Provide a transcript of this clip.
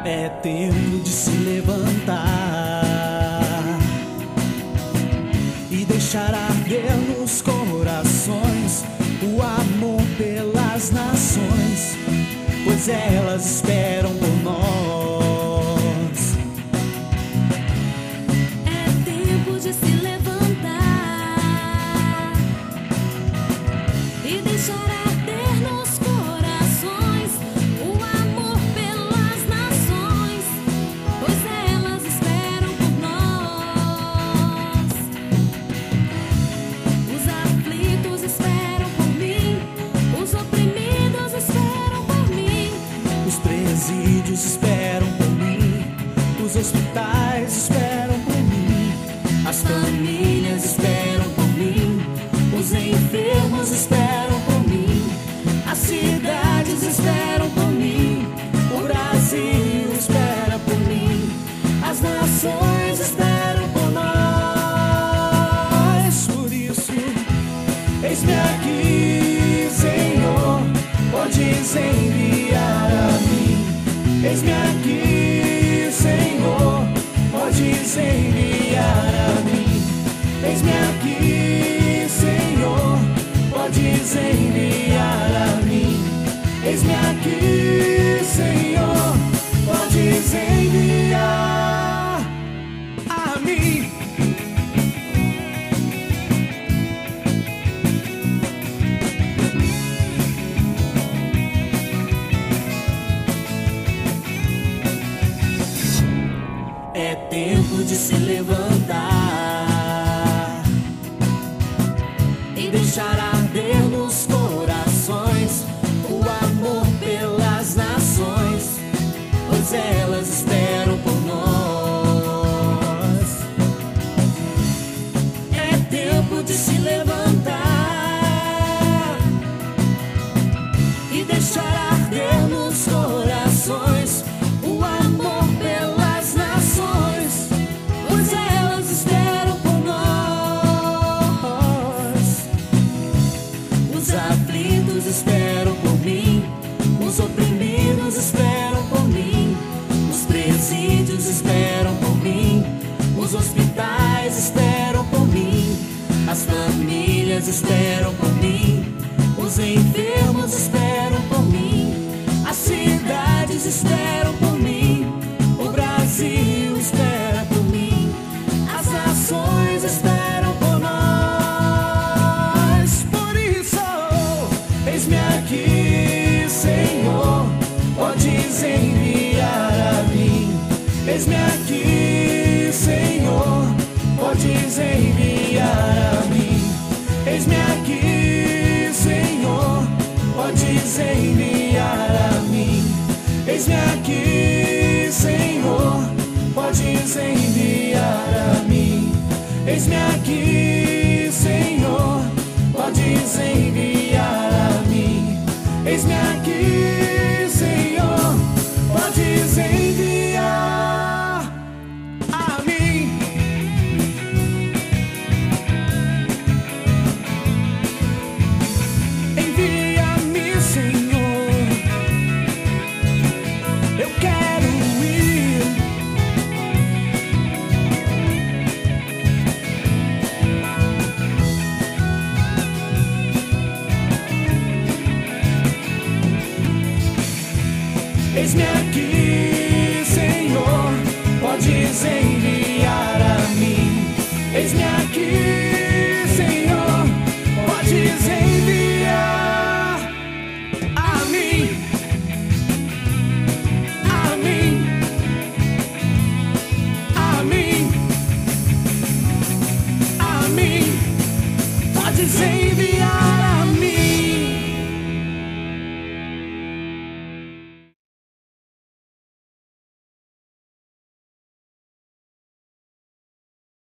É tempo de se levantar e deixar arder nos corações o amor pelas nações, pois elas esperam por nós. É tempo de se levantar e deixar arder nos corações o amor pelas nações, pois elas esperam por nós. Os aflitos esperam por mim, os oprimidos esperam por mim, Os presídios esperam por mim, os hospitais esperam por mim, as famílias esperam por mim, os enfermos esperam por mim, as cidades esperam por mim, o Brasil espera por mim, as nações esperam por nós. por isso, eis-me aqui, Senhor, podes enviar a mim. Eis-me aqui, Senhor, podes enviar a mim. Eis-me aqui, Senhor, podes enviar a mim. Eis-me aqui, Senhor, podes enviar a mim. É tempo de se levantar E deixar arder nos corações o amor pelas nações, pois elas esperam por nós. É tempo de se levantar e deixar arder nos corações o amor pelas nações, pois elas esperam por nós. os aflitos Esperam por mim, os oprimidos esperam por mim, os presídios esperam por mim, os hospitais esperam por mim, as famílias esperam por mim, os enfermos esperam por mim, as cidades esperam por mim, o Brasil espera por mim, as nações esperam por nós. Por isso, eis-me aqui, Senhor, podes enviar a mim. Eis-me aqui, Senhor, podes enviar a mim. Eis-me aqui, Senhor, podes enviar a mim. Eis-me aqui, Senhor, podes enviar a mim. Eis-me aqui, Senhor, podes enviar a mim. Eis-me aqui, Senhor, podes enviar a mim. Envia-me, Senhor, eu quero ir. Eis-me aqui,